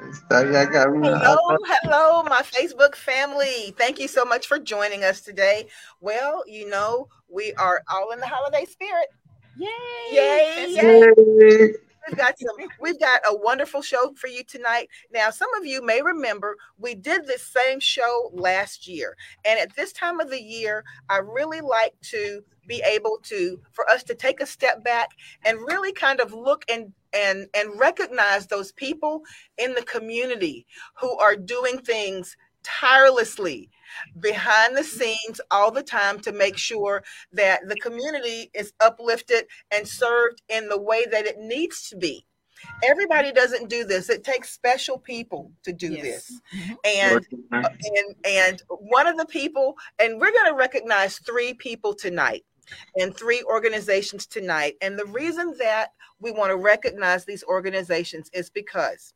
Hello, my Facebook family. Thank you so much for joining us today. Well, we are all in the holiday spirit. Yay! We've got a wonderful show for you tonight. Now, some of you may remember we did this same show last year. And at this time of the year, I really like to be able for us to take a step back and really kind of look and recognize those people in the community who are doing things tirelessly behind the scenes all the time to make sure that the community is uplifted and served in the way that it needs to be. Everybody doesn't do this. It takes special people to do this. And one of the people, and we're going to recognize 3 people tonight and 3 organizations tonight. And the reason that we want to recognize these organizations is because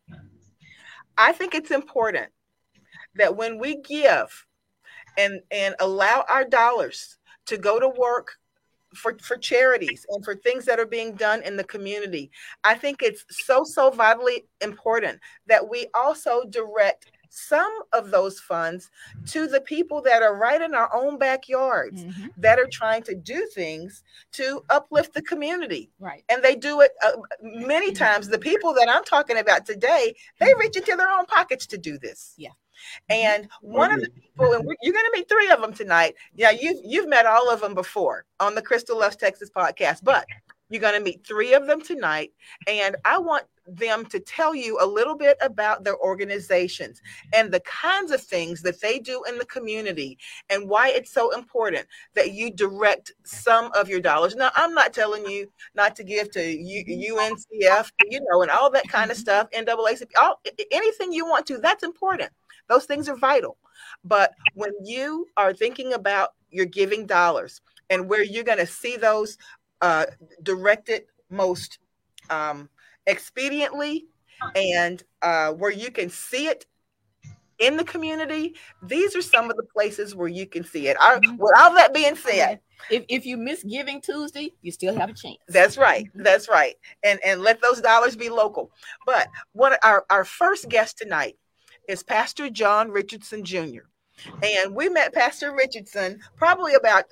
I think it's important that when we give and allow our dollars to go to work for charities and for things that are being done in the community, I think it's so vitally important that we also direct some of those funds to the people that are right in our own backyards that are trying to do things to uplift the community. Right. And they do it many times. The people that I'm talking about today, they reach into their own pockets to do this. Yeah. And one of the people, and you're going to meet 3 of them tonight. Yeah, you've met all of them before on the Crystal Loves Texas podcast, but you're going to meet 3 of them tonight. And I want them to tell you a little bit about their organizations and the kinds of things that they do in the community and why it's so important that you direct some of your dollars. Now, I'm not telling you not to give to UNCF, and all that kind of stuff, NAACP, anything you want to, that's important. Those things are vital. But when you are thinking about your giving dollars and where you're going to see those directed most expediently and where you can see it in the community, these are some of the places where you can see it. With all that being said, if you miss Giving Tuesday, you still have a chance. That's right. And let those dollars be local. But our first guest tonight is Pastor John Richardson Jr. And we met Pastor Richardson probably about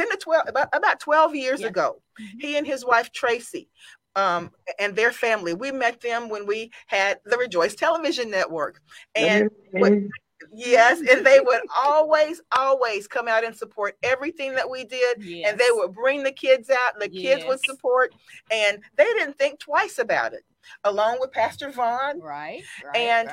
12 years ago. He and his wife Tracy and their family. We met them when we had the Rejoice Television Network. And yes, and they would always come out and support everything that we did. Yes. And they would bring the kids out, and the kids would support, and they didn't think twice about it. Along with Pastor Vaughn. Right. And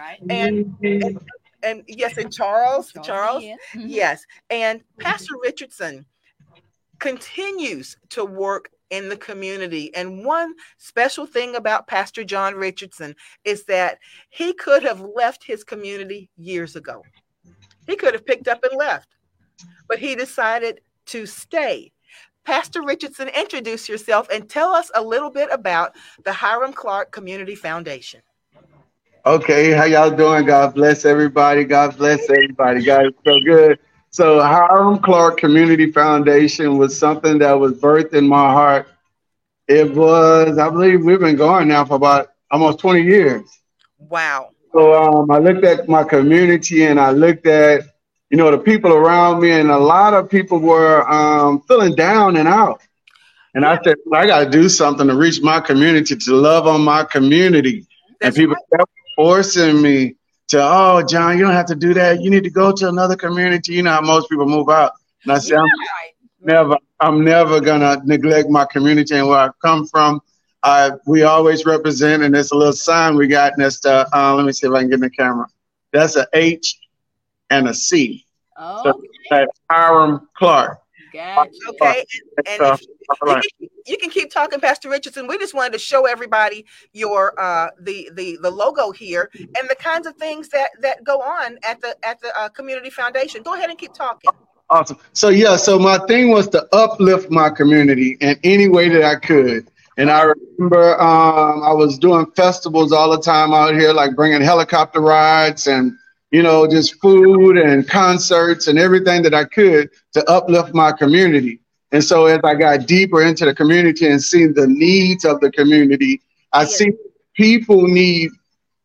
yes, and Charles. Yes. And Pastor Richardson continues to work in the community. And one special thing about Pastor John Richardson is that he could have left his community years ago. He could have picked up and left, but he decided to stay. Pastor Richardson, introduce yourself and tell us a little bit about the Hiram Clark Community Foundation. Okay, how y'all doing? God bless everybody. God bless everybody. God is so good. So Hiram Clark Community Foundation was something that was birthed in my heart. It was, I believe we've been going now for about almost 20 years. Wow. So I looked at my community and I looked at, the people around me, and a lot of people were feeling down and out. And I said, I got to do something to reach my community, to love on my community. And people kept forcing me to, oh, John, you don't have to do that. You need to go to another community. You know how most people move out. And I said, I'm never going to neglect my community and where I come from. We always represent, and there's a little sign we got, and that's let me see if I can get in the camera. That's a H and a C. Oh, so that's Hiram Clark. Gotcha. Okay, and you can keep talking, Pastor Richardson. We just wanted to show everybody your the logo here and the kinds of things that go on at the community foundation. Go ahead and keep talking. Awesome. So my thing was to uplift my community in any way that I could. And I remember I was doing festivals all the time out here, like bringing helicopter rides and just food and concerts and everything that I could to uplift my community. And so as I got deeper into the community and seeing the needs of the community, I see people need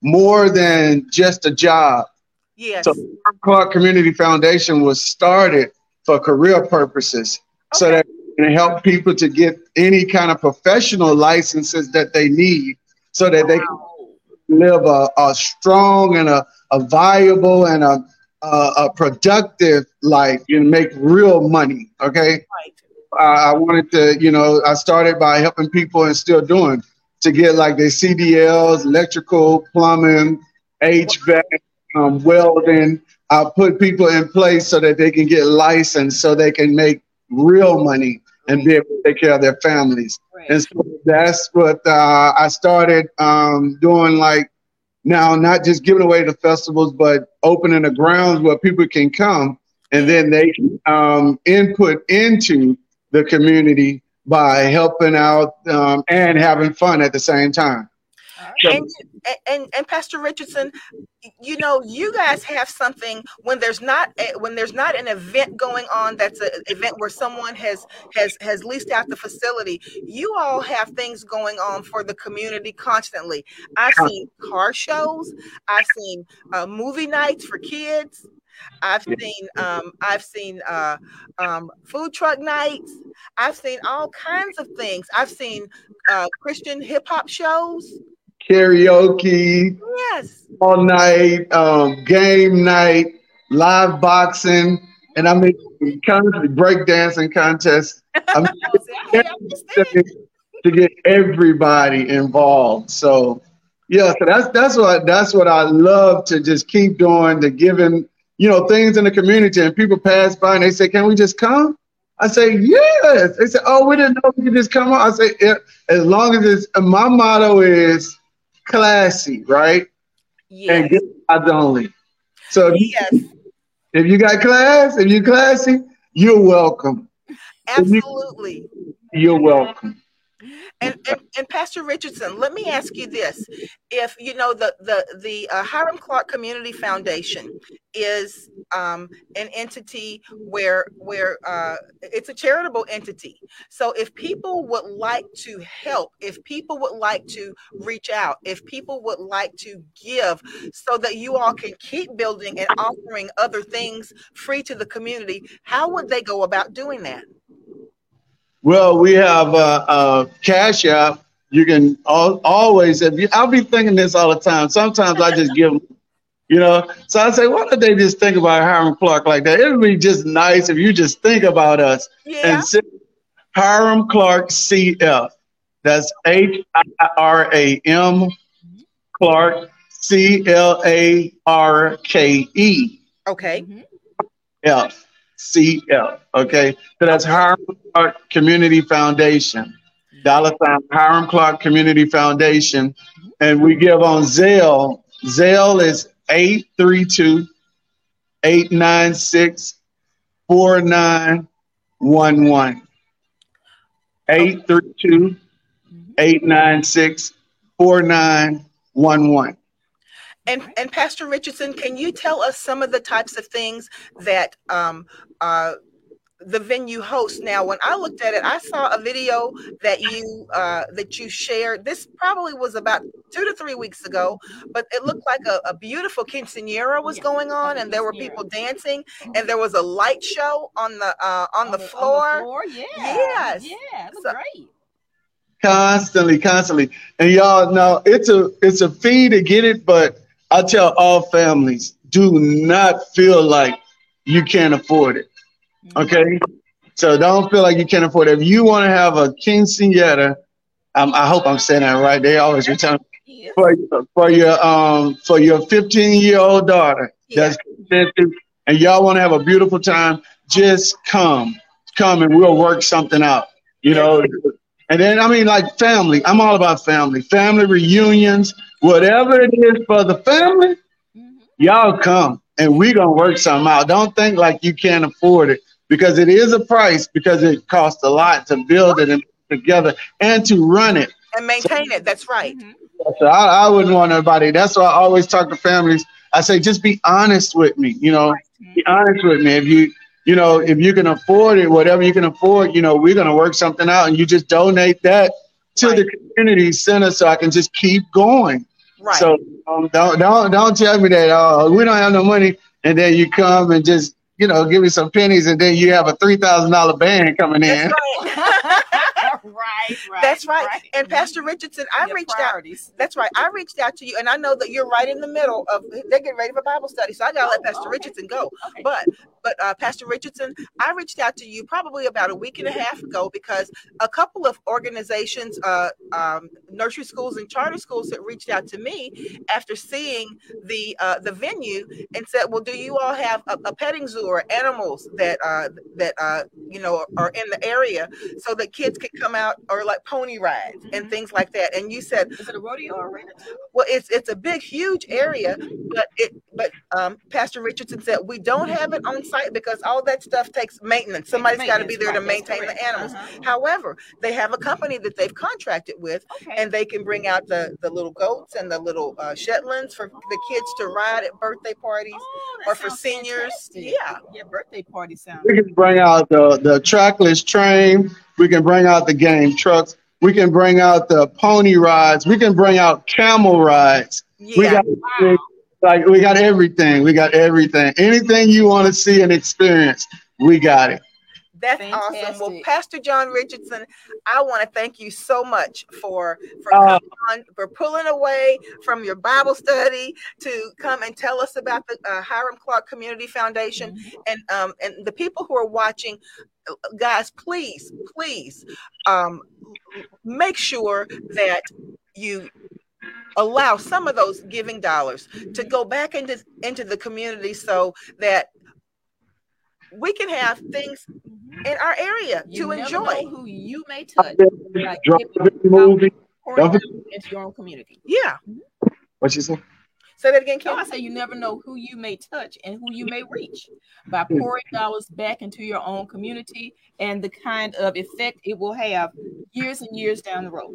more than just a job. Yes. So Clark Community Foundation was started for career purposes, so that it can help people to get any kind of professional licenses that they need, so that they can live a strong and a viable and a productive life and make real money. Okay. Right. I wanted to, I started by helping people, and still doing, to get like their CDLs, electrical, plumbing, HVAC, welding. I put people in place so that they can get licensed, so they can make real money and be able to take care of their families. Right. And so that's what I started doing, like now, not just giving away the festivals, but opening the grounds where people can come, and then they can input into the community by helping out and having fun at the same time. And Pastor Richardson, you guys have something when there's not an event going on, that's an event where someone has leased out the facility. You all have things going on for the community constantly. I've seen car shows. I've seen movie nights for kids. I've seen food truck nights. I've seen all kinds of things. I've seen Christian hip hop shows, karaoke, yes, all night, game night, live boxing, and I mean constantly breakdancing contests. To get everybody involved. So yeah, so that's what I love to just keep doing, to giving things in the community, and people pass by and they say, "Can we just come?" I say, "Yes." They say, "Oh, we didn't know we could just come on." I say, yeah, as long as it's, my motto is classy, right? Yes. And good vibes only. So if you got class, if you're classy, you're welcome. Absolutely. You're welcome. And Pastor Richardson, let me ask you this: if the Hiram Clark Community Foundation is an entity where it's a charitable entity, so if people would like to help, if people would like to reach out, if people would like to give, so that you all can keep building and offering other things free to the community, how would they go about doing that? Well, we have a Cash App. You can always, I'll be thinking this all the time. Sometimes I just give them, So I say, why don't they just think about Hiram Clark like that? It would be just nice if you just think about us and say Hiram Clark CF. That's HIRAM Clark CLARKE. Okay. F. CF. Okay. So that's Hiram Clark Community Foundation. $ Hiram Clark Community Foundation. And we give on Zelle. Zelle is 832-896-4911. 832-896-4911. And Pastor Richardson, can you tell us some of the types of things that the venue hosts? Now, when I looked at it, I saw a video that you shared. This probably was about 2 to 3 weeks ago, but it looked like a beautiful quinceañera was going on, and there were people dancing, and there was a light show on the floor. Yes. Yeah, it was great. Constantly. And y'all know it's a fee to get it, but I tell all families, do not feel like you can't afford it. Okay? So don't feel like you can't afford it. If you want to have a quinceañera, I hope I'm saying that right. They always return for your 15-year-old daughter. That's and y'all want to have a beautiful time, just come and we'll work something out. And then, like family. I'm all about family reunions, whatever it is for the family, y'all come and we're going to work something out. Don't think like you can't afford it, because it is a price, because it costs a lot to build it and put together and to run it. And maintain it. That's right. So I wouldn't want anybody. That's why I always talk to families. I say, just be honest with me, be honest with me. If you can afford it, whatever you can afford, we're going to work something out, and you just donate that to the community center so I can just keep going. Right. So don't tell me that we don't have no money, and then you come and just give me some pennies, and then you have a $3,000 band coming in. That's right. Right. That's right. And Pastor Richardson, I Your reached priorities. out. That's right. I reached out to you, and I know that you're right in the middle of. They're getting ready for Bible study, so I gotta let Pastor Richardson go. Okay. But Pastor Richardson, I reached out to you probably about a week and a half ago because a couple of organizations, nursery schools and charter schools, had reached out to me after seeing the venue and said, "Well, do you all have a petting zoo or animals that are in the area so that kids can come out, or like pony rides and things like that?" And you said, Is it a rodeo arena too? well, it's a big, huge area, but Pastor Richardson said we don't have it on site because all that stuff takes maintenance. Somebody's got to be there to maintain the animals. However, they have a company that they've contracted with, and they can bring out the little goats and the little Shetlands for the kids to ride at birthday parties or for seniors. Fantastic. Yeah, birthday party sounds. We can bring out the trackless train. We can bring out the game trucks. We can bring out the pony rides. We can bring out camel rides. Yeah. We got everything. We got everything. Anything you want to see and experience, we got it. That's Fantastic. awesome. Well, Pastor John Richardson, I want to thank you so much for pulling away from your Bible study to come and tell us about the Hiram Clark Community Foundation. And the people who are watching, guys, please make sure that you allow some of those giving dollars to go back into the community so that we can have things in our area to enjoy. Know who you may touch, like movie. into your own community. Yeah. What you say? Say that again, Kim. So I say you never know who you may touch and who you may reach by pouring dollars back into your own community and the kind of effect it will have years and years down the road.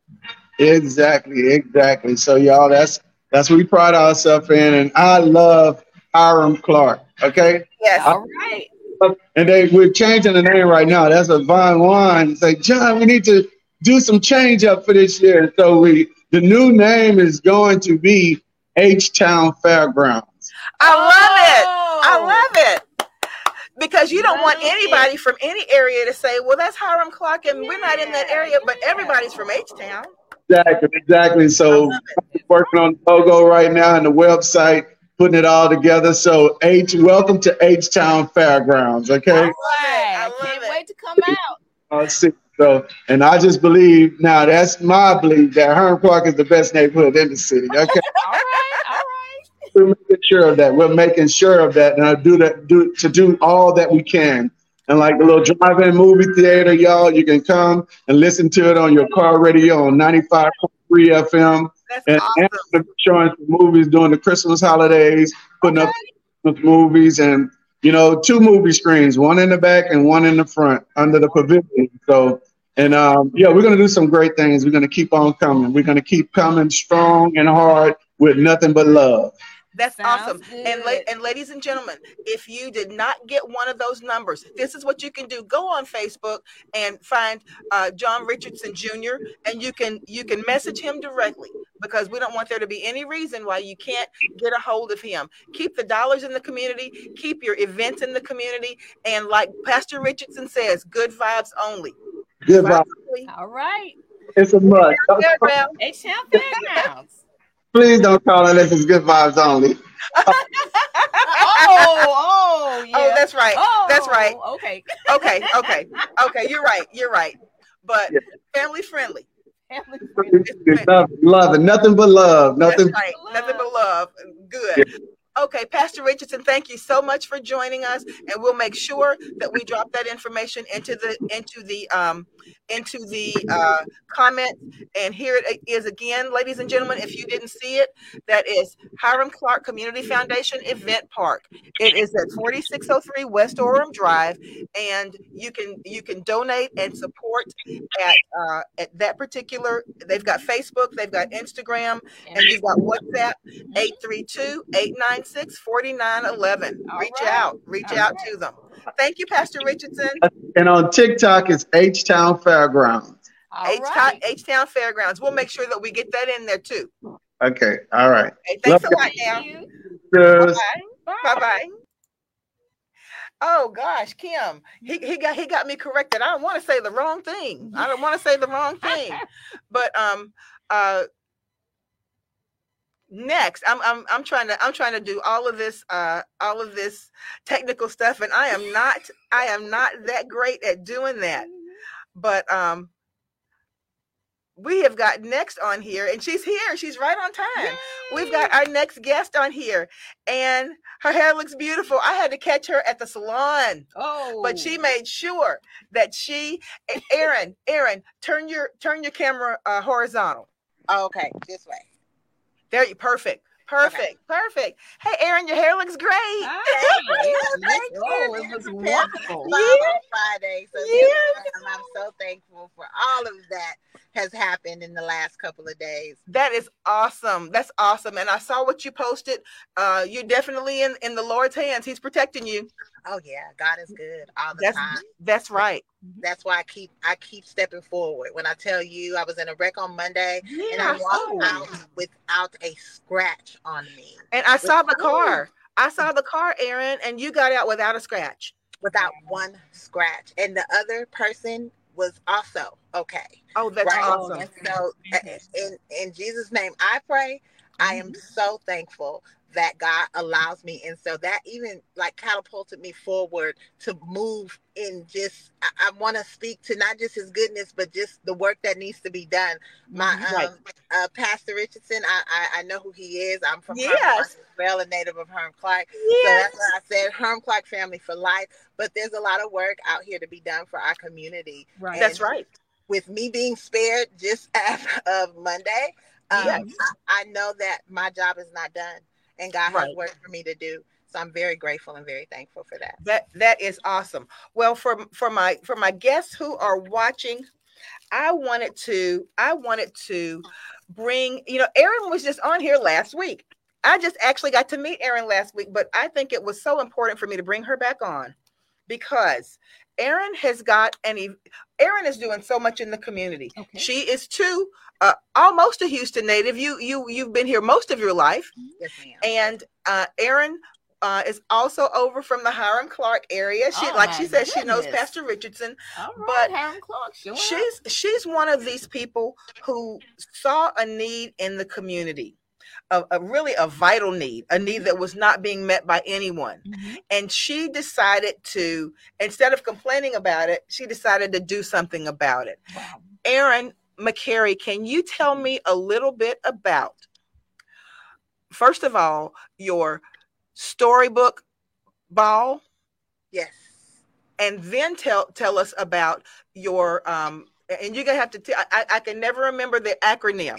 Exactly. So y'all, that's what we pride ourselves in, and I love Hiram Clark. Okay. Yes. All right. And we're changing the name right now. That's a Vine One. Say, John, we need to do some change up for this year. So the new name is going to be H-Town Fairgrounds. I love it. Because you don't want anybody from any area to say, well, that's Hiram Clark, and we're not in that area, but everybody's from H-Town. Exactly. So I'm working on the logo right now and the website, putting it all together. So welcome to H-Town Fairgrounds. Okay. All right. I can't wait to come out. So, and I just believe now, that's my belief, that Hiram Clark is the best neighborhood in the city. Okay. All right. We're making sure of that. And do all that we can. And like the little drive-in movie theater, y'all, you can come and listen to it on your car radio on 95.3 FM. That's awesome. And showing some movies during the Christmas holidays, putting up movies, and 2 movie screens, one in the back and one in the front under the pavilion. So, and we're gonna do some great things. We're gonna keep on coming. We're gonna keep coming strong and hard with nothing but love. That's awesome. And ladies and gentlemen, if you did not get one of those numbers, this is what you can do. Go on Facebook and find John Richardson Jr. and you can message him directly, because we don't want there to be any reason why you can't get a hold of him. Keep the dollars in the community, keep your events in the community, and like Pastor Richardson says, good vibes only. Good vibes. All right. It's a must. H-Town Fairgrounds. Please don't call it if it's good vibes only. Yeah. Oh, that's right. That's right. Okay. Okay. You're right. But family friendly. Love it. Nothing but love. Nothing. That's right. Nothing but love. Good. Yeah. Okay, Pastor Richardson, thank you so much for joining us, and we'll make sure that we drop that information into the comment. And here it is again, ladies and gentlemen. If you didn't see it, that is Hiram Clark Community Foundation Event Park. It is at 4603 West Orem Drive, and you can donate and support at that particular. They've got Facebook, they've got Instagram, and you've got WhatsApp 832-896-4911. Reach out to them. Thank you, Pastor Richardson. And on TikTok, it's H-Town Fairgrounds. H-Town Fairgrounds. We'll make sure that we get that in there too. Okay. All right. Hey, Love thanks a lot now. you. you. Bye bye. Oh gosh, Kim, he got me corrected. I don't want to say the wrong thing. I don't want to say the wrong thing. But uh next I'm trying to do all of this technical stuff, and I am not that great at doing that. But we have got next on here, and she's here. She's right on time. Yay! We've got our next guest on here, and her hair looks beautiful. I had to catch her at the salon. Oh, but she made sure that Erin, turn your camera horizontal. Okay, this way. There you perfect. Perfect. Hey, Erin, your hair looks great. Thank you. It looks wonderful. On Friday, so I'm so thankful for all of that has happened in the last couple of days. That is awesome. That's awesome. And I saw what you posted. You're definitely in the Lord's hands. He's protecting you. Oh yeah, God is good all the time. That's right. That's why I keep stepping forward. When I tell you I was in a wreck on Monday, and I walked out without a scratch on me. And I saw the car. Erin, and you got out without a scratch. Without one scratch. And the other person was also okay. Oh, that's awesome. And so in Jesus' name I pray. I am so thankful that God allows me. And so that even like catapulted me forward to move in just, I want to speak to not just his goodness, but just the work that needs to be done. My Pastor Richardson, I know who he is. I'm from Herm Clark as well, a native of Herm Clark. Yes. So that's why I said Herm Clark family for life. But there's a lot of work out here to be done for our community. Right. And that's right. With me being spared just as of Monday, I know that my job is not done. And God has work for me to do. So I'm very grateful and very thankful for that. That is awesome. Well, for my guests who are watching, I wanted to bring, Erin was just on here last week. I just actually got to meet Erin last week, but I think it was so important for me to bring her back on because Erin is doing so much in the community. Okay. She is too almost a Houston native. You've been here most of your life. Yes, ma'am. And Erin is also over from the Hiram Clark area. She said she knows Pastor Richardson. All right, but Hiram Clark, she's one of these people who saw a need in the community. A really vital need, a need that was not being met by anyone. Mm-hmm. And she decided to, instead of complaining about it, she decided to do something about it. Wow. Erin McCary, can you tell me a little bit about, first of all, your storybook ball? Yes. And then tell us about your, and you're going to have to, I can never remember the acronym.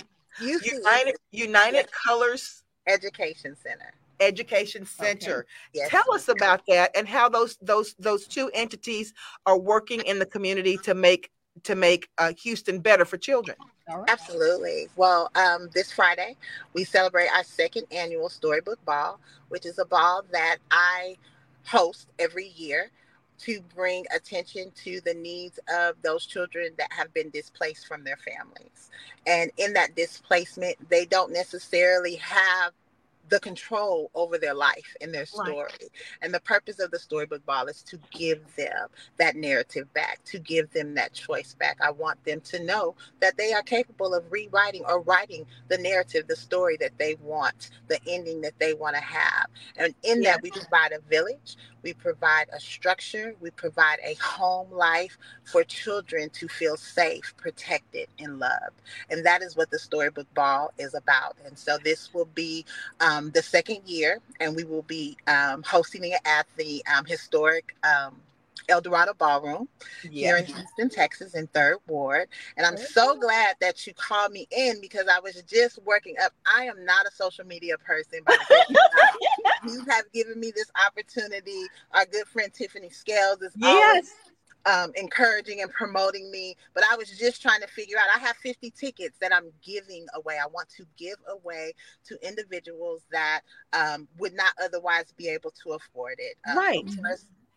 United Colors Education Center. Okay. Yes. Tell us about that and how those two entities are working in the community to make Houston better for children. Right. Absolutely. Well, this Friday we celebrate our second annual Storybook Ball, which is a ball that I host every year to bring attention to the needs of those children that have been displaced from their families. And in that displacement, they don't necessarily have the control over their life and their story. Right. And the purpose of the Storybook Ball is to give them that narrative back, to give them that choice back. I want them to know that they are capable of rewriting or writing the narrative, the story that they want, the ending that they want to have. And in that, we provide a village, we provide a structure, we provide a home life for children to feel safe, protected, and loved. And that is what the Storybook Ball is about. And so this will be the second year, and we will be hosting it at the historic El Dorado Ballroom here in Houston, Texas, in 3rd Ward. And I'm so glad that you called me in because I was just working up. I am not a social media person, but you have given me this opportunity. Our good friend Tiffany Scales is always encouraging and promoting me, but I was just trying to figure out, I have 50 tickets that I'm giving away. I want to give away to individuals that would not otherwise be able to afford it. Right.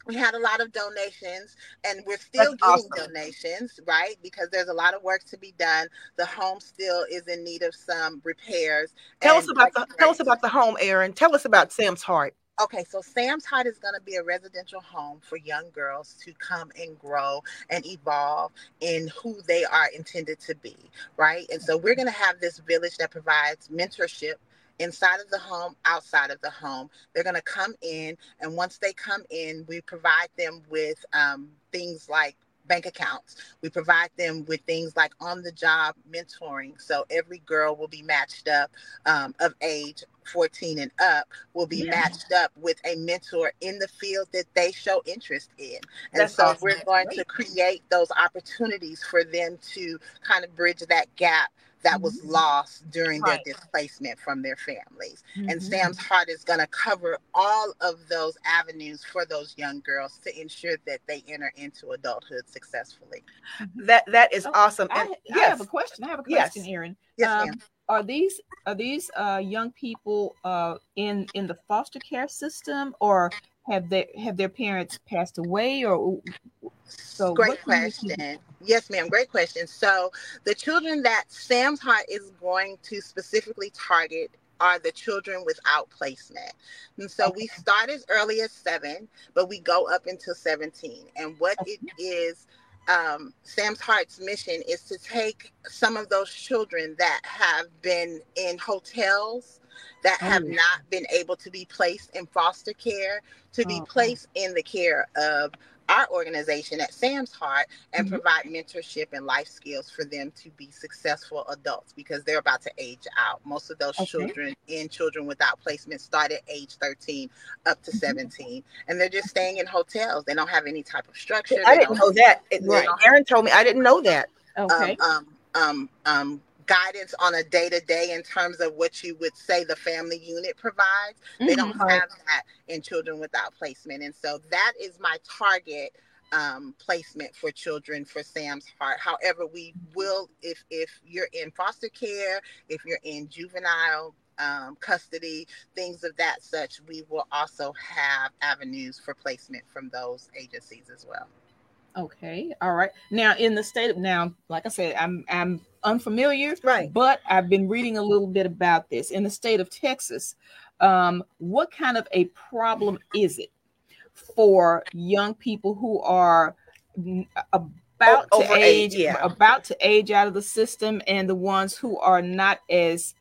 We had a lot of donations, and we're That's still getting awesome. donations, right? Because there's a lot of work to be done. The home still is in need of some repairs. Tell us And about the home, Aaron. Tell us about Sam's Heart. okay, so Sam's Heart is going to be a residential home for young girls to come and grow and evolve in who they are intended to be, right? And so we're going to have this village that provides mentorship inside of the home, outside of the home. They're going to come in, and once they come in, we provide them with things like bank accounts. We provide them with things like on the job mentoring. So every girl will be matched up of age 14 and up will be matched up with a mentor in the field that they show interest in. And That's so awesome. we're going to create those opportunities for them to kind of bridge that gap that was lost during their displacement from their families. And Sam's Heart is going to cover all of those avenues for those young girls to ensure that they enter into adulthood successfully. That is awesome. I have a question. Yes. Aaron. Yes, ma'am. Are these young people in the foster care system, or have their parents passed away, or so? Great question. Yes, ma'am. Great question. So the children that Sam's Heart is going to specifically target are the children without placement. And so we start as early as 7, but we go up until 17. And what it is, Sam's Heart's mission is to take some of those children that have been in hotels, that have not been able to be placed in foster care, to be placed in the care of our organization at Sam's Heart and provide mentorship and life skills for them to be successful adults, because they're about to age out. Most of those children in Children Without Placement start at age 13 up to 17, and they're just staying in hotels. They don't have any type of structure. I didn't know that. Aaron told me. I didn't know that. Okay. Guidance on a day-to-day in terms of what you would say the family unit provides. They don't have that in Children Without Placement. And so that is my target placement for children for Sam's Heart. However, we will, if you're in foster care, if you're in juvenile custody, things of that such, we will also have avenues for placement from those agencies as well. Okay. All right. Now, in the state of like I said, I'm unfamiliar, right? But I've been reading a little bit about this. In the state of Texas, what kind of a problem is it for young people who are about to age out of the system, and the ones who are not as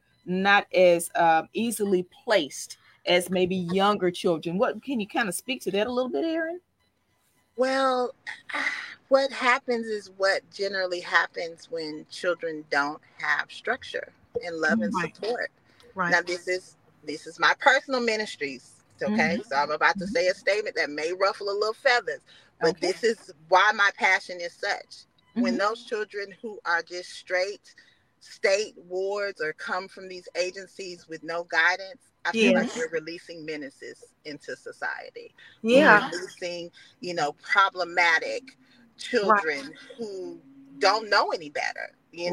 easily placed as maybe younger children? What can you kind of speak to that a little bit, Aaron? Well, what happens is what generally happens when children don't have structure and love and support. Right. Now, this is my personal ministries. Okay, so I'm about to say a statement that may ruffle a little feathers, but this is why my passion is such. When those children who are just straight state wards or come from these agencies with no guidance, I feel like we're releasing menaces into society. Yeah. We're releasing, problematic children who don't know any better,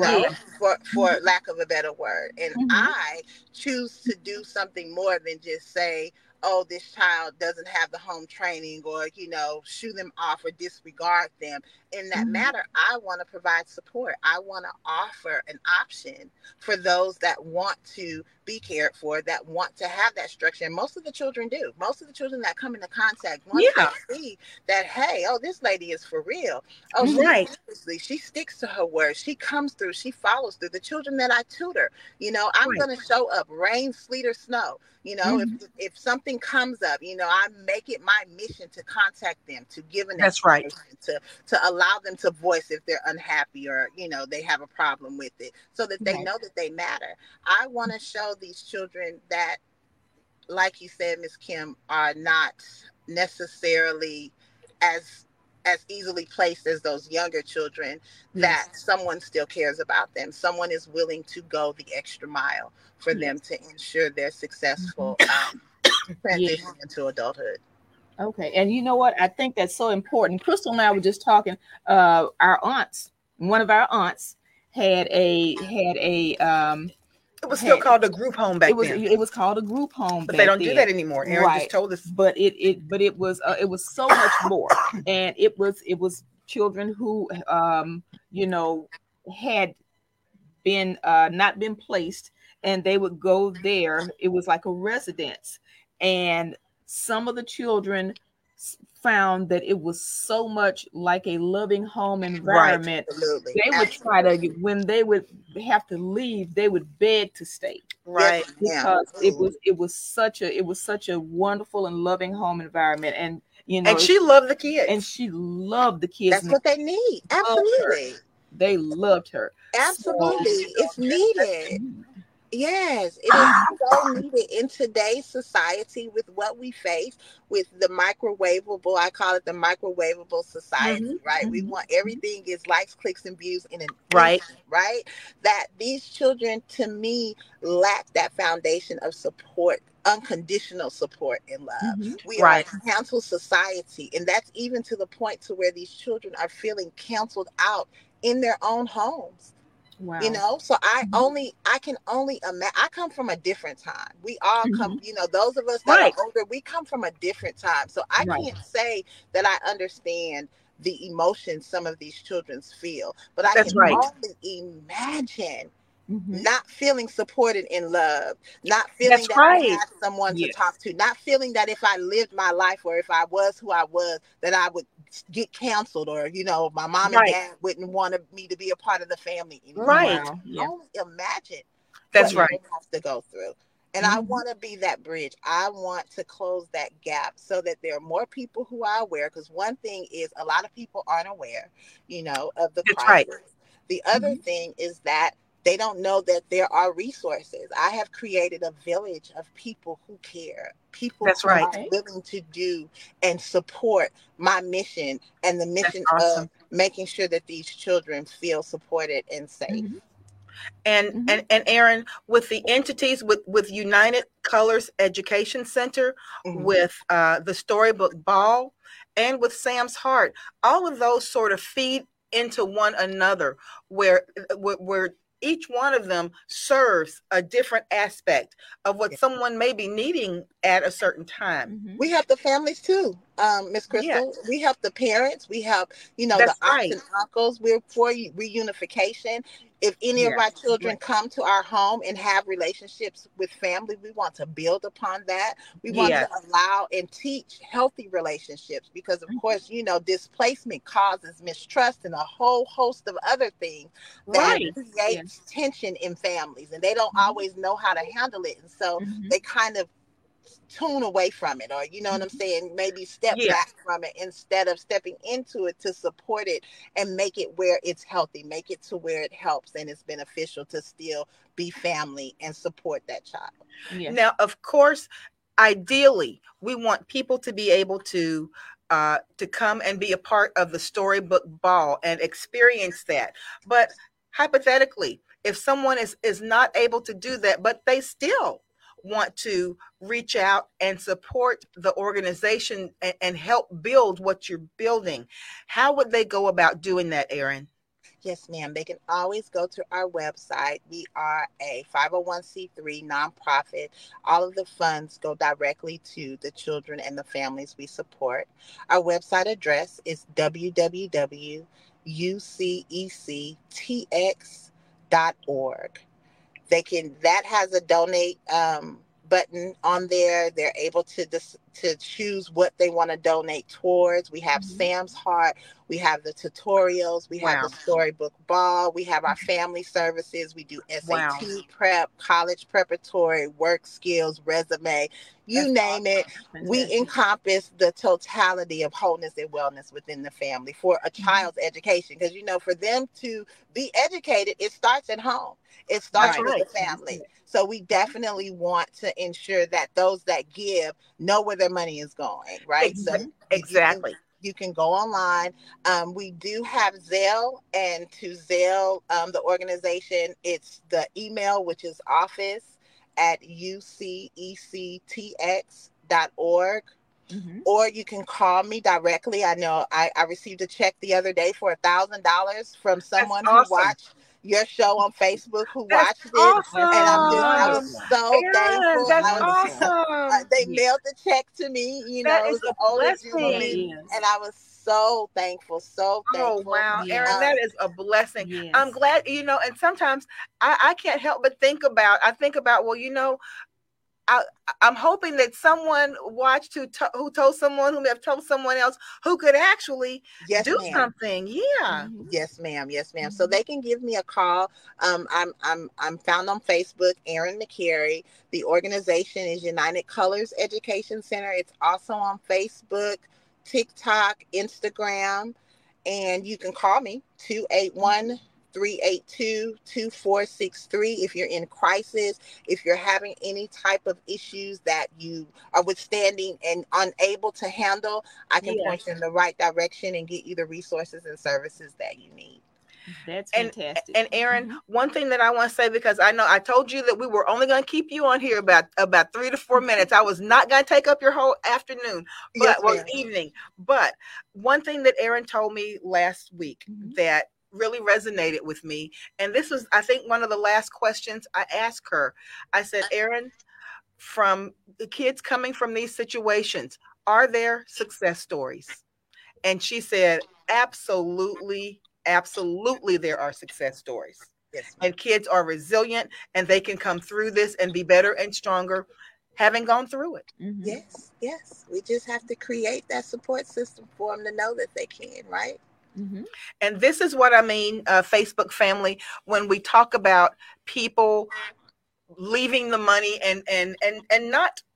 for lack of a better word. And I choose to do something more than just say, oh, this child doesn't have the home training, or, shoo them off or disregard them. In that matter, I want to provide support. I want to offer an option for those that want to be cared for, that want to have that structure. And most of the children do. Most of the children that come into contact, once they see that, hey, oh, this lady is for real. Oh, she sticks to her word. She comes through. She follows through. The children that I tutor, I'm going to show up, rain, sleet, or snow. If something comes up, I make it my mission to contact them, to give an explanation, to allow them to voice if they're unhappy or, they have a problem with it, so that they know that they matter. I want to show these children that, like you said, Ms. Kim, are not necessarily as easily placed as those younger children, that someone still cares about them. Someone is willing to go the extra mile for them to ensure their successful transition into adulthood. Okay. And you know what? I think that's so important. Crystal and I were just talking, one of our aunts had a It was still called a group home back then. It was called a group home, but they don't do that anymore. Aaron just told us. But it was so much more, and it was children who had been not been placed, and they would go there. It was like a residence, and some of the children found that it was so much like a loving home environment. Absolutely. They would try to, when they would have to leave, they would beg to stay. Right. Because it was such a wonderful and loving home environment. And and she loved the kids. And she loved the kids. That's what they need. Absolutely. They loved her. Absolutely. It's needed. Yes, it is so needed in today's society with what we face with the microwavable. I call it the microwavable society, right? We want everything is likes, clicks, and views in an instant, right? That these children, to me, lack that foundation of support, unconditional support and love. We are a canceled society, and that's even to the point to where these children are feeling canceled out in their own homes. Wow. So I can only imagine. I come from a different time. We all come, those of us that are older, we come from a different time. So I can't say that I understand the emotions some of these children feel, but I can only imagine not feeling supported in love, not feeling that I had someone to talk to, not feeling that if I lived my life or if I was who I was, that I would get canceled, or my mom and dad wouldn't want me to be a part of the family anymore. Right. Only imagine that's what they have to go through. And I want to be that bridge. I want to close that gap so that there are more people who are aware, because one thing is a lot of people aren't aware, of the crisis. The other thing is that they don't know that there are resources. I have created a village of people who care, people who are willing to do and support my mission and the mission of making sure that these children feel supported and safe. And Aaron, with the entities with United Colors Education Center, with the Storybook Ball, and with Sam's Heart, all of those sort of feed into one another, where each one of them serves a different aspect of what someone may be needing at a certain time. We help the families too, Miss Crystal. We help the parents. We help, the aunts and uncles. We're for reunification. If any of our children come to our home and have relationships with family, we want to build upon that. We want to allow and teach healthy relationships, because, of course, displacement causes mistrust and a whole host of other things that creates tension in families, and they don't always know how to handle it. And so they kind of tune away from it, or what I'm saying, maybe step back from it instead of stepping into it to support it and make it where it's healthy, make it to where it helps and it's beneficial to still be family and support that child. Now, of course, ideally, we want people to be able to come and be a part of the Storybook Ball and experience that. But hypothetically, if someone is not able to do that, but they still want to reach out and support the organization and help build what you're building, how would they go about doing that, Aaron? Yes, ma'am. They can always go to our website. We are a 501c3 nonprofit. All of the funds go directly to the children and the families we support. Our website address is www.ucectx.org. That has a donate button on there. They're able to choose what they want to donate towards. We have Sam's Heart. We have the tutorials. We have the Storybook Ball. We have our family services. We do SAT prep, college preparatory, work skills, resume, name it. We encompass the totality of wholeness and wellness within the family for a child's education. Because, for them to be educated, it starts at home. It starts with the family. So we definitely want to ensure that those that give know where their money is going, right? Exactly. You can go online. We do have Zelle, and to Zelle, the organization, it's the email, which is office@ucectx.org. Or you can call me directly. I know I received a check the other day for $1,000 from someone who watched your show on Facebook who That's watched it, awesome. and I was Wonderful. so Aaron, thankful. that's I was, awesome. they Yeah. mailed the check to me. That It is was an a older blessing. gentleman, Yes. and I was so thankful, so Oh thankful. wow, Yes. Aaron, that is a blessing. Yes. I'm glad, and sometimes I can't help but think about, well, I'm hoping that someone watched who told someone who may have told someone else who could actually Yes, do ma'am. something. Yeah. Mhm. Yes, ma'am. Yes, ma'am. So they can give me a call. I'm found on Facebook, Erin McCary. The organization is United Colors Education Center. It's also on Facebook, TikTok, Instagram, and you can call me 281-382-2463 if you're in crisis, if you're having any type of issues that you are withstanding and unable to handle. I can point you in the right direction and get you the resources and services that you need. That's fantastic. And Aaron, one thing that I want to say, because I know I told you that we were only going to keep you on here about 3 to 4 minutes. I was not going to take up your whole afternoon, evening. But one thing that Aaron told me last week that really resonated with me, and this was, I think, one of the last questions I asked her. I said, Aaron, from the kids coming from these situations, are there success stories? And she said, absolutely there are success stories. Yes, and kids are resilient, and they can come through this and be better and stronger having gone through it. Yes. We just have to create that support system for them to know that they can, right? And this is what I mean, Facebook family, when we talk about people leaving the money and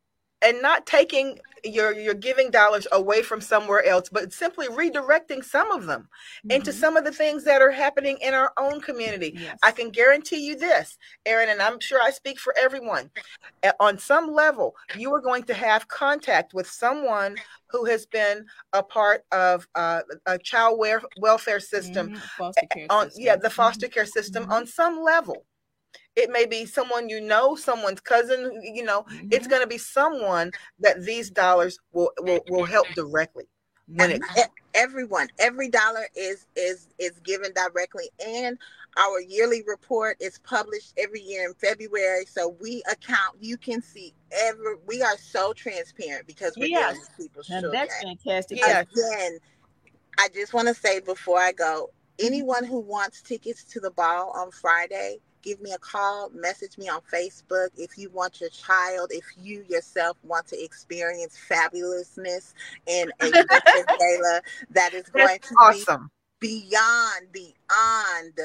not taking your giving dollars away from somewhere else, but simply redirecting some of them into some of the things that are happening in our own community. Yes. I can guarantee you this, Aaron, and I'm sure I speak for everyone. On some level, you are going to have contact with someone who has been a part of a child welfare system, foster care system. The foster care system on some level. It may be someone someone's cousin, it's going to be someone that these dollars will help directly. Everyone, every dollar is given directly, and our yearly report is published every year in February. So you can see we are so transparent because we're dealing with people's children. That's fantastic. Again, I just want to say before I go, anyone who wants tickets to the ball on Friday, give me a call, message me on Facebook. If you want your child, if you yourself want to experience fabulousness in a gala that is going to awesome. Be beyond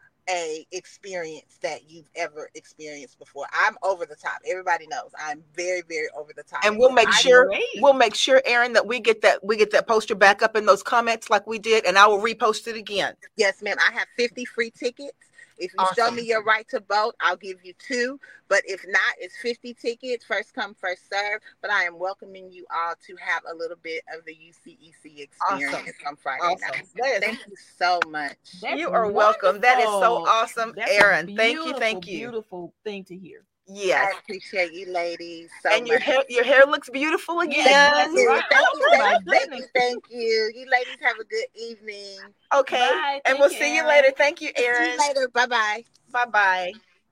a experience that you've ever experienced before. I'm over the top. Everybody knows I'm very, very over the top. And we'll make sure, Aaron, that we get that poster back up in those comments like we did, and I will repost it again. Yes, ma'am. I have 50 free tickets. If you show me your right to vote, I'll give you 2. But if not, it's 50 tickets, first come, first serve. But I am welcoming you all to have a little bit of the UCEC experience on Friday night. Thank you so much. You are welcome. That is so awesome, Aaron. Thank you. Beautiful thing to hear. Yes. I appreciate you ladies so much. Your hair looks beautiful again. Thank you. Thank you. You ladies have a good evening. Okay. Bye. And we'll see you later. Thank you, Aaron. See you later. Bye-bye. Bye-bye.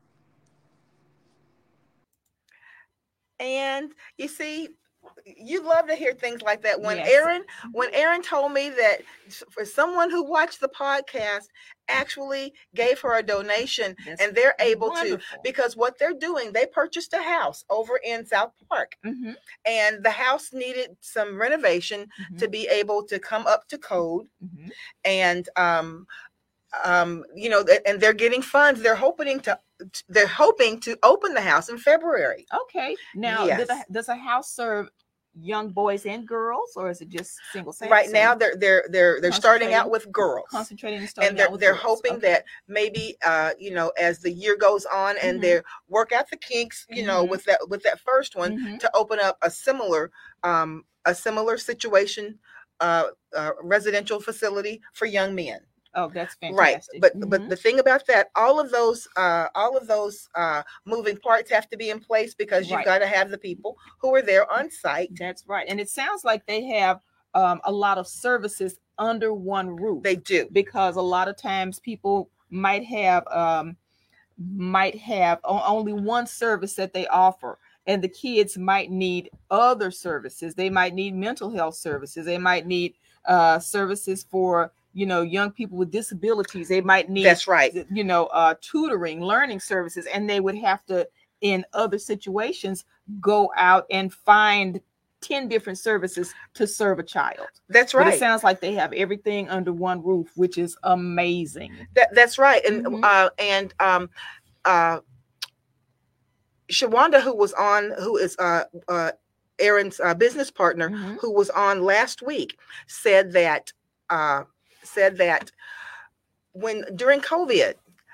And you see, you love to hear things like that. When Aaron told me that for someone who watched the podcast actually gave her a donation, and they're able to, because what they're doing, they purchased a house over in South Park, and the house needed some renovation to be able to come up to code, and and they're getting funds. They're hoping to open the house in February. Okay. Now, does a house serve young boys and girls, or is it just single sex? Right now, they're starting out with girls, and they're hoping that maybe as the year goes on and they work out the kinks, with that first one, to open up a similar situation, residential facility for young men. Oh, that's fantastic. Right. But the thing about that, all of those moving parts have to be in place, because you've got to have the people who are there on site. That's right. And it sounds like they have a lot of services under one roof. They do. Because a lot of times people might have only one service that they offer, and the kids might need other services. They might need mental health services. They might need services for young people with disabilities. They might need, that's right, tutoring, learning services, and they would have to, in other situations, go out and find 10 different services to serve a child. That's right. But it sounds like they have everything under one roof, which is amazing. That's right. And Shawanda, who is Aaron's business partner, who was on last week, said that when during COVID,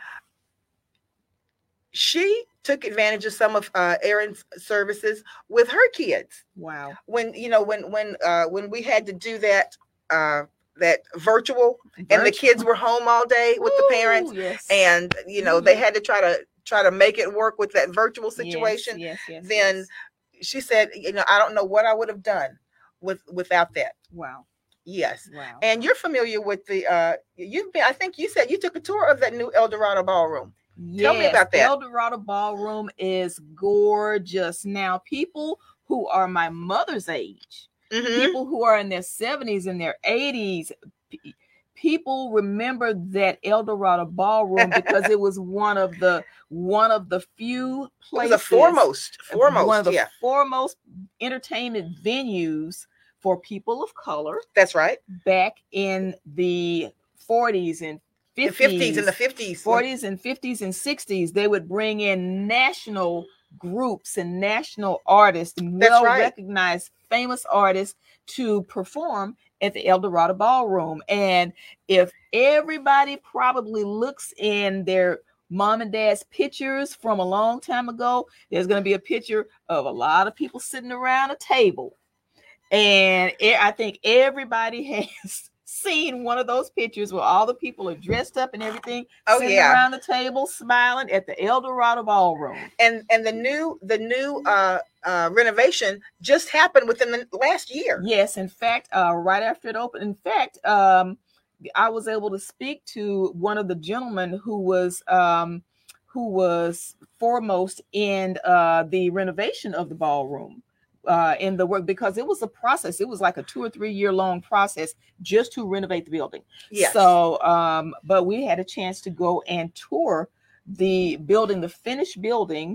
she took advantage of some of Aaron's services with her kids. Wow. When we had to do that virtual, and the kids were home all day with the parents, yes. and they had to try to make it work with that virtual situation. Yes, then she said, I don't know what I would have done without that. Wow. Yes. Wow. And you're familiar with the I think you said you took a tour of that new El Dorado Ballroom. Yes, tell me about that. El Dorado Ballroom is gorgeous. Now, people who are my mother's age, people who are in their 70s and their 80s, people remember that El Dorado Ballroom because it was one of the few places, the foremost, one of the foremost entertainment venues for people of color. That's right. Back in the 40s and 50s, in the 50s, 40s and 50s and 60s, they would bring in national groups and national artists, well-recognized famous artists, to perform at the El Dorado Ballroom. And if everybody probably looks in their mom and dad's pictures from a long time ago, there's going to be a picture of a lot of people sitting around a table. And I think everybody has seen one of those pictures where all the people are dressed up and everything, sitting around the table smiling at the El Dorado Ballroom. And the new renovation just happened within the last year. Yes, in fact, right after it opened. In fact, I was able to speak to one of the gentlemen who was foremost in the renovation of the ballroom. In the work, because it was a process. It was like a 2 or 3 year long process just to renovate the building. Yes. So, but we had a chance to go and tour the building, the finished building,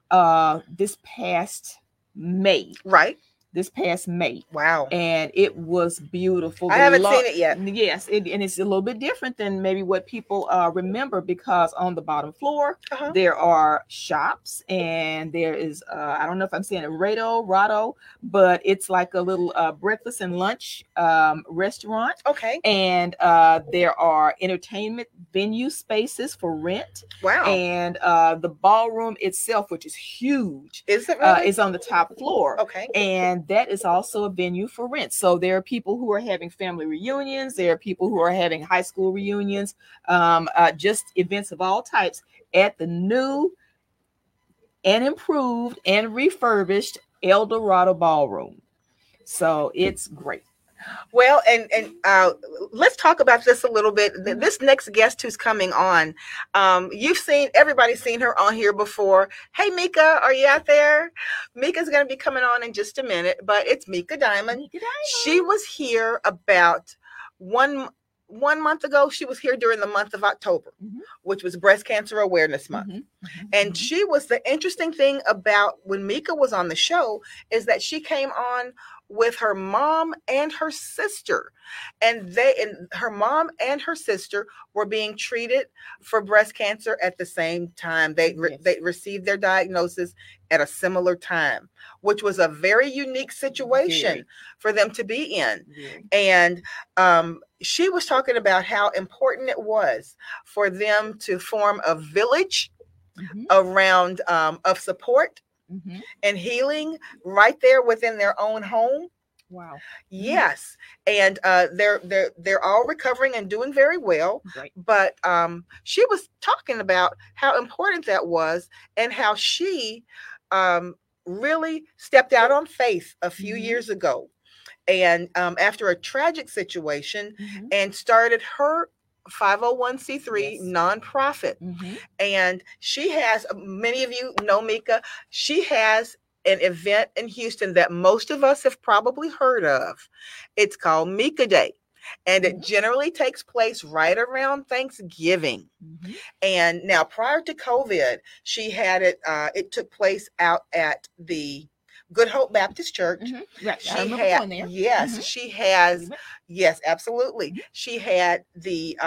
this past May. Right. This past May. Wow. And it was beautiful. I haven't seen it yet. Yes. And it's a little bit different than maybe what people remember, because on the bottom floor, there are shops, and there is, I don't know if I'm saying it Rado, but it's like a little breakfast and lunch restaurant. Okay. And there are entertainment venue spaces for rent. Wow. And the ballroom itself, which is huge, is it really? Is on the top floor. Okay. And that is also a venue for rent. So there are people who are having family reunions. There are people who are having high school reunions, just events of all types at the new and improved and refurbished El Dorado Ballroom. So it's great. Well, and let's talk about this a little bit. This next guest who's coming on, everybody's seen her on here before. Hey, Mika, are you out there? Mika's going to be coming on in just a minute, but it's Mika Diamond. She was here about one month ago. She was here during the month of October, which was Breast Cancer Awareness Month. And she was, the interesting thing about when Mika was on the show is that she came on with her mom and her sister, and her mom and her sister were being treated for breast cancer at the same time. They received their diagnosis at a similar time, which was a very unique situation for them to be in. And she was talking about how important it was for them to form a village around of support and healing right there within their own home. Wow. Yes. And they're all recovering and doing very well. Right. But she was talking about how important that was, and how she really stepped out on faith a few years ago, and after a tragic situation, and started her 501c3 nonprofit. And she has, many of you know Mika, she has an event in Houston that most of us have probably heard of. It's called Mika Day. And it generally takes place right around Thanksgiving. And now, prior to COVID, she had it, it took place out at the Good Hope Baptist Church. Right. She had, yes, she has, yes, absolutely. She had the,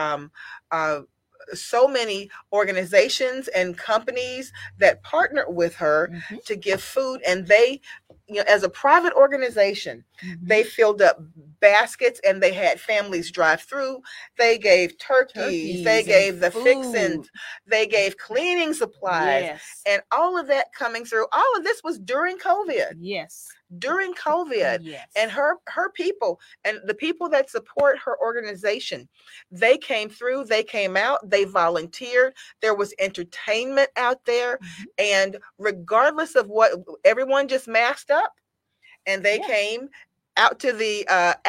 so many organizations and companies that partner with her to give food, and they, you know, as a private organization, they filled up baskets and they had families drive through. They gave turkeys, they gave the fixins, they gave cleaning supplies, and all of that coming through. All of this was during COVID. During COVID, and her people and the people that support her organization, they came through, they came out, they volunteered. There was entertainment out there, and regardless of what, everyone just masked up, and they came out to the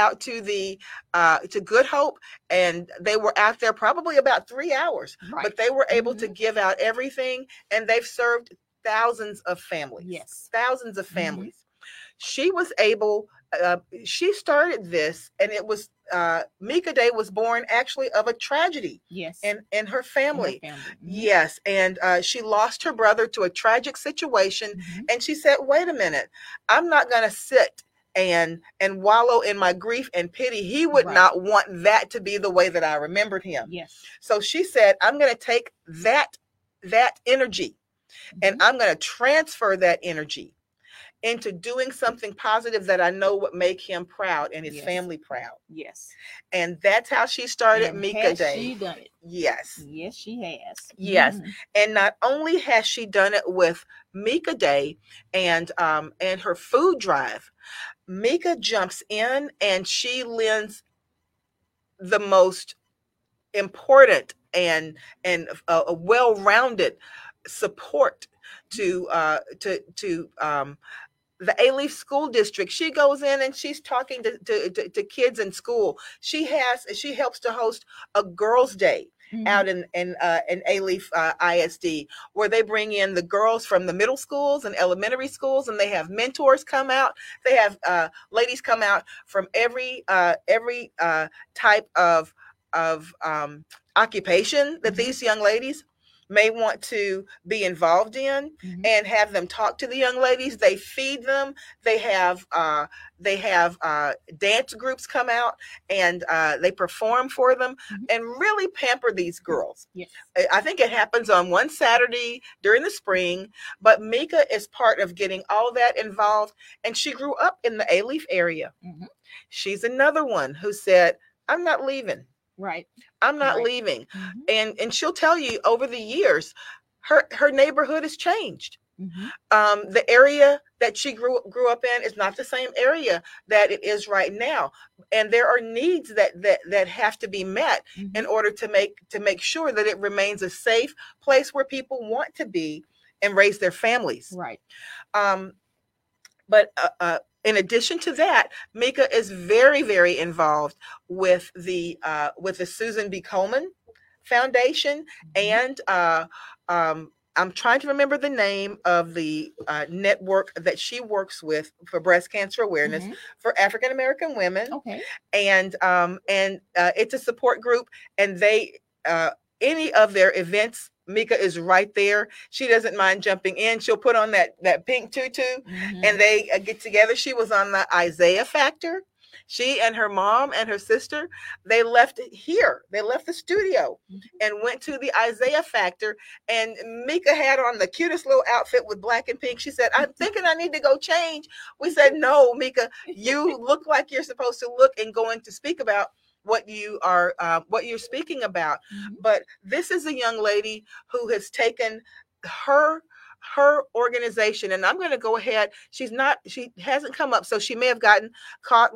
to Good Hope, and they were out there probably about 3 hours, but they were able to give out everything, and they've served thousands of families. Thousands of families. She was able, she started this, and it was, Mika Day was born actually of a tragedy in her family. Yes. And she lost her brother to a tragic situation. And she said, wait a minute, I'm not going to sit and wallow in my grief and pity. He would not want that to be the way that I remembered him. So she said, I'm going to take that energy, and I'm going to transfer that energy into doing something positive that I know would make him proud and his family proud. And that's how she started Mika Day. She done it? Yes, she has. Yes. And not only has she done it with Mika Day and her food drive, Mika jumps in and she lends the most important and a well-rounded support to the Alief School District. She goes in and she's talking to kids in school. She helps to host a girls' day out in Alief ISD, where they bring in the girls from the middle schools and elementary schools, and they have mentors come out. They have ladies come out from every type of occupation that these young ladies may want to be involved in, and have them talk to the young ladies. They feed them. They have dance groups come out, and they perform for them, and really pamper these girls. I think it happens on one Saturday during the spring, but Mika is part of getting all that involved, and she grew up in the Alief area. She's another one who said, I'm not leaving. I'm not leaving. And she'll tell you, over the years, her neighborhood has changed. The area that she grew up in is not the same area that it is right now, and there are needs that have to be met in order to make sure that it remains a safe place where people want to be and raise their families. But in addition to that, Mika is very, very involved with the Susan B. Komen Foundation, and I'm trying to remember the name of the network that she works with for breast cancer awareness for African American women. And it's a support group, and they any of their events, Mika is right there. She doesn't mind jumping in. She'll put on that pink tutu, and they get together. She was on the Isaiah Factor. She and her mom and her sister, they left here. They left the studio and went to the Isaiah Factor. And Mika had on the cutest little outfit with black and pink. She said, I'm thinking I need to go change. We said, no, Mika, you look like you're supposed to look and going to speak about what you're speaking about. But this is a young lady who has taken her organization, and I'm going to go ahead. She hasn't come up, so she may have gotten caught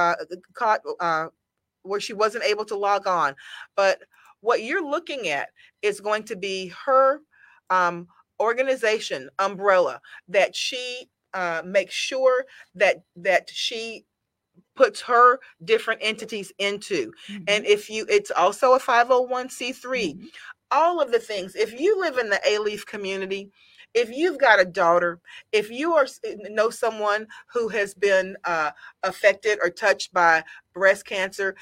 where she wasn't able to log on. But what you're looking at is going to be her organization umbrella that she makes sure that she puts her different entities into. And it's also a 501c3. All of the things. If you live in the A-Leaf community, if you've got a daughter, if you know someone who has been affected or touched by breast cancer,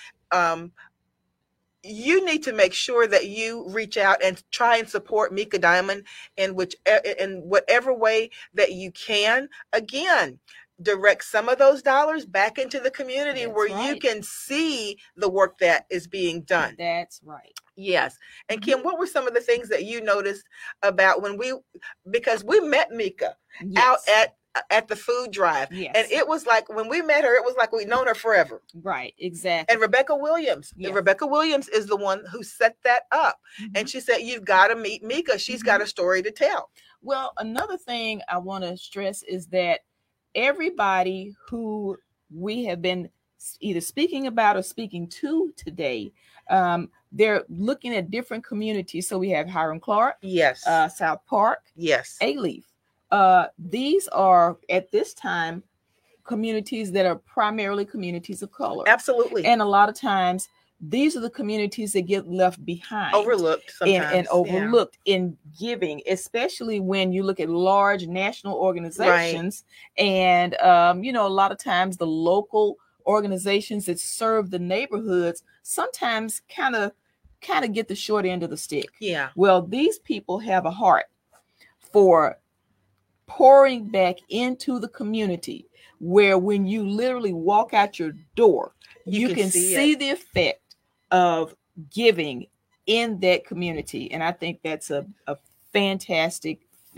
you need to make sure that you reach out and try and support Mika Diamond in whatever way that you can. Again, direct some of those dollars back into the community. That's where right. You can see the work that is being done. That's right. Yes. And Kim, what were some of the things that you noticed about because we met Mika out at the food drive. Yes. And it was like, when we met her, it was like we'd known her forever. Right, exactly. And Rebecca Williams. Yes. Rebecca Williams is the one who set that up. And she said, you've got to meet Mika. She's got a story to tell. Well, another thing I want to stress is that everybody who we have been either speaking about or speaking to today, they're looking at different communities. So we have Hiram Clark. Yes. South Park. Yes. A-Leaf. These are, at this time, communities that are primarily communities of color. Absolutely. And a lot of times, these are the communities that get left behind. Overlooked sometimes. And overlooked in giving, especially when you look at large national organizations. Right. And, a lot of times the local organizations that serve the neighborhoods sometimes kind of get the short end of the stick. Yeah. Well, these people have a heart for pouring back into the community, where when you literally walk out your door, you can see the effect of giving in that community. And I think that's a fantastic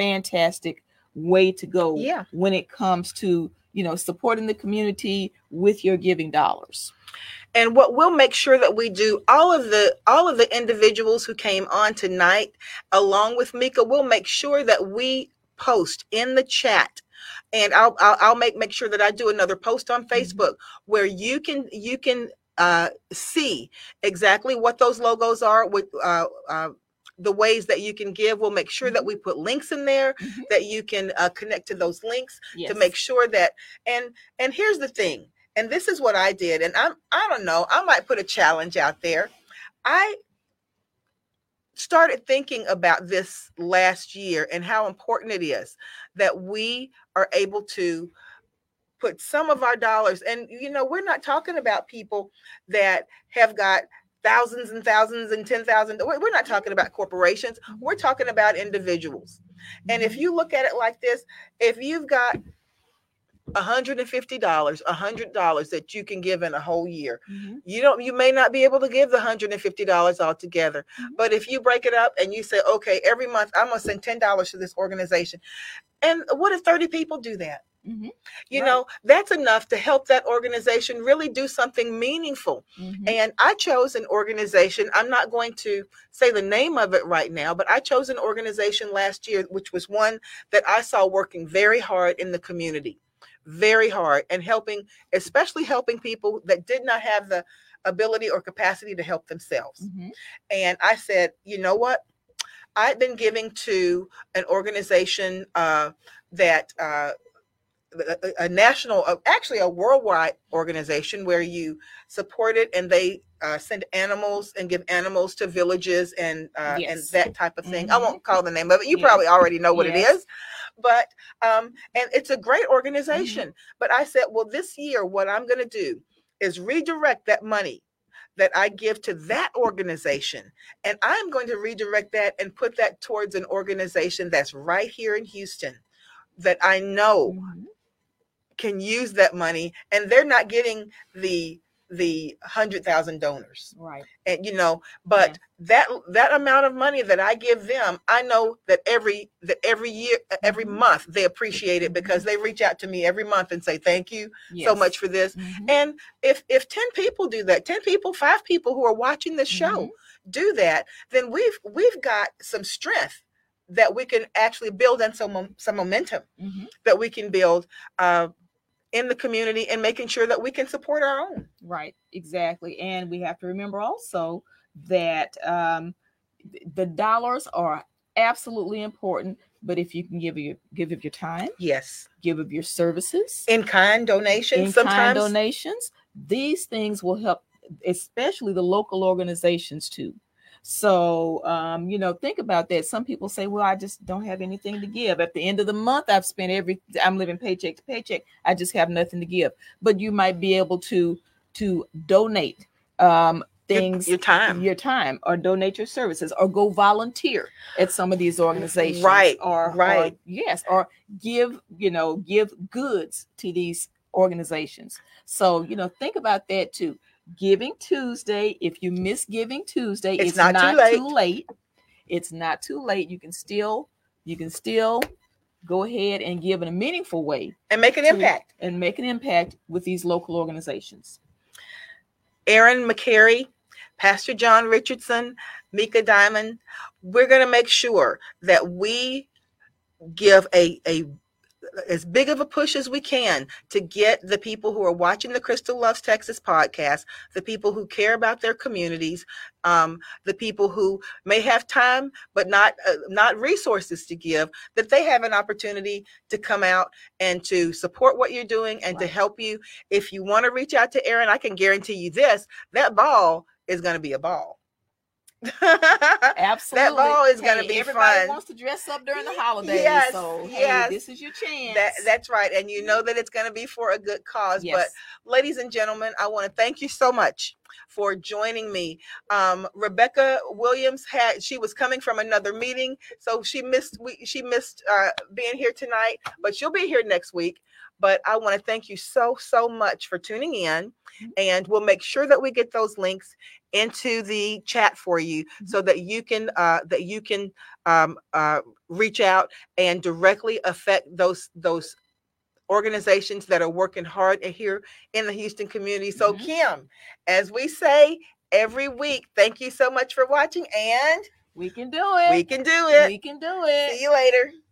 way to go. Yeah. When it comes to, supporting the community with your giving dollars. And what we'll make sure that we do, all of the individuals who came on tonight, along with Mika, we'll make sure that we post in the chat, and I'll make sure that I do another post on Facebook where you can see exactly what those logos are, with the ways that you can give. We'll make sure that we put links in there that you can connect to those links to make sure that. And here's the thing, and this is what I did, and I don't know, I might put a challenge out there. I started thinking about this last year and how important it is that we are able to put some of our dollars, and we're not talking about people that have got thousands and thousands and 10,000. We're not talking about corporations. We're talking about individuals. And if you look at it like this, if you've got $150, $100 that you can give in a whole year. You may not be able to give the $150 altogether, but if you break it up and you say, okay, every month I'm going to send $10 to this organization. And what if 30 people do that? That's enough to help that organization really do something meaningful. And I chose an organization. I'm not going to say the name of it right now, but I chose an organization last year, which was one that I saw working very hard in the community. Very hard, and especially helping people that did not have the ability or capacity to help themselves. And I said, you know what? I've been giving to an organization that a national, actually a worldwide organization where you support it, and they send animals and give animals to villages and that type of thing. I won't call the name of it. You probably already know what it is. But and it's a great organization. But I said, well, this year, what I'm going to do is redirect that money that I give to that organization. And I'm going to redirect that and put that towards an organization that's right here in Houston that I know can use that money. And they're not getting the 100,000 donors. Right. And, but that amount of money that I give them, I know that every year, every month they appreciate it, because they reach out to me every month and say, thank you so much for this. And if 10 people do that, 10 people, 5 people who are watching this show do that, then we've got some strength that we can actually build, and some momentum that we can build in the community, and making sure that we can support our own. Right, exactly. And we have to remember also that the dollars are absolutely important, but if you can give of your time, yes, give of your services, in-kind donations, donations, These things will help, especially the local organizations too. So, think about that. Some people say, well, I just don't have anything to give. At the end of the month, I'm living paycheck to paycheck. I just have nothing to give. But you might be able to donate things, your time, or donate your services, or go volunteer at some of these organizations. Right. Or give goods to these organizations. So, think about that too. Giving Tuesday. If you miss Giving Tuesday, it's not too late. It's not too late. You can still go ahead and give in a meaningful way and make an impact. And make an impact with these local organizations. Erin McCary, Pastor John Richardson, Mika Diamond, we're going to make sure that we give a as big of a push as we can to get the people who are watching the Crystal Loves Texas podcast, the people who care about their communities, the people who may have time but not resources to give, that they have an opportunity to come out and to support what you're doing and to help you. If you want to reach out to Erin, I can guarantee you this, that ball is going to be a ball. Absolutely. That ball is going to be everybody fun. Wants to dress up during the holidays. Yes, so this is your chance. That's right. And you know that it's going to be for a good cause. Yes. But ladies and gentlemen, I want to thank you so much for joining me. Rebecca Williams she was coming from another meeting, so she missed being here tonight, but she'll be here next week. But I want to thank you so much for tuning in, and we'll make sure that we get those links into the chat for you so that you can reach out and directly affect those organizations that are working hard here in the Houston community. So Kim, as we say every week, thank you so much for watching, and we can do it. We can do it. We can do it. See you later.